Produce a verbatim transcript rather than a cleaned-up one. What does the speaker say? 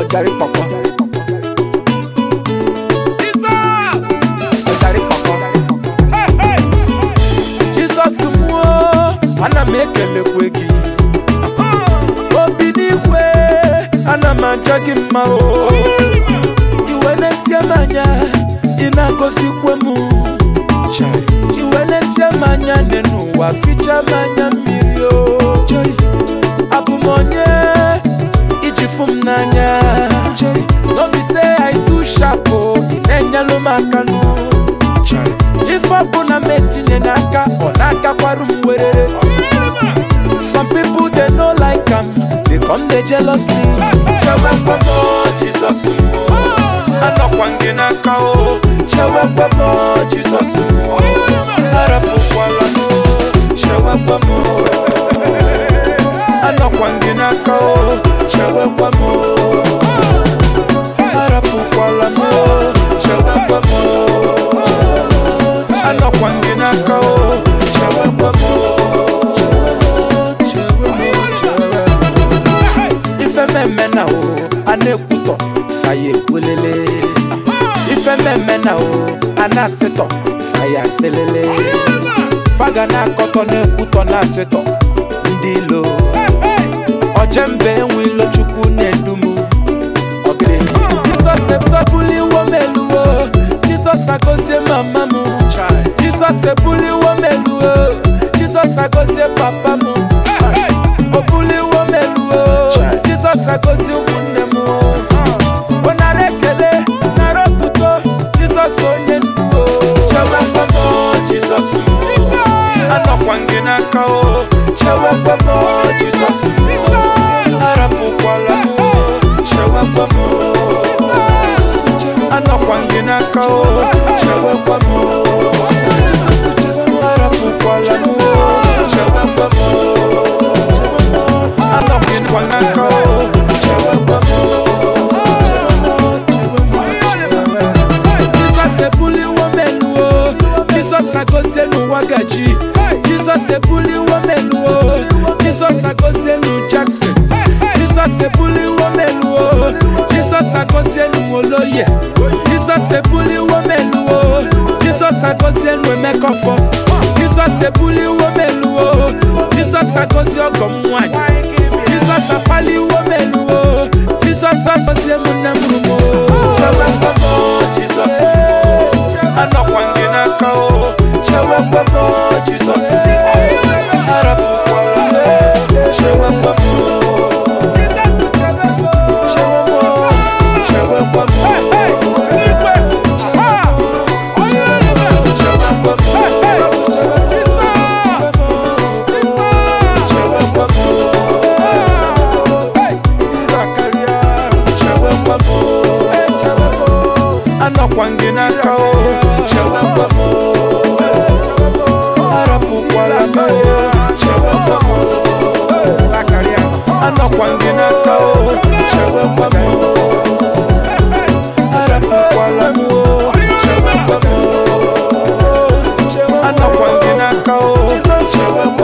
Gary Papa. Jesus. Gary Papa. Hey hey. Jesus mo, ana mekele kwegi. Obi ni kwe, ana manjagi mao. Iwene siamanya, inagosi kwemu. Chai. Iwene siamanya nenu wa ficha manya mirio. Chai. Abu monye, ijifum nanya. Chai. Don't be say I do shapo, inenya lumakanu. Chai. Ifabu na meti nenaka, onaka kwa rumwere. Some people they no like them, they come they jealous me. Chewe kwamo, Jesus mo. Ano kwangina kao. Chewe kwamo, Jesus mo. Arapu kwala no. Chewe kwamo. Ano kwangina kao. Chewe kwamo. Arapu kwala no. Chewe kwamo. Ano kwangina kao. Chewe kwamo. Mena o anekuto faye kulele ife mena o anaseto faya selele faga na koto nekuto na seto ndilo ojembe nwilo chukwu nedumu ogre Jesus ebuli wo meluo Jesus agozie mama mu Jesus ebuli wo meluo Jesus agozie papa mu obuli wo meluo Jesus agozi umunemu onarekele narotuto Jesus onye nduo chewe kwamo Jesus mo anokwangina kao chewe kwamo Jesus mo arapu kwala mo chewe kwamo anokwangina kao chewe kwamo arapu kwala mo chewe kwamo anokwangina kao Wagaji, Jesus ebuli wo meluo, Jesus agozie nu Jackson, Jesus ebuli wo meluo, Jesus agozie nu Oloye, Jesus ebuli wo meluo, Jesus agozie nu Emekofo, Jesus ebuli wo meluo, Jesus agozie ogomwan, Jesus apali wo meluo, Jesus agozie munamrumo, chewe kwamo Jesus, anokwangina kao. Chewe kwamo Jesus arapu kwala chewe kwamo chewe kwamo chewe kwamo anokwangina kao chewe kwamo anokwangina kao chewe kwamo arapu kwala mo chewe kwamo anokwangina kao chewe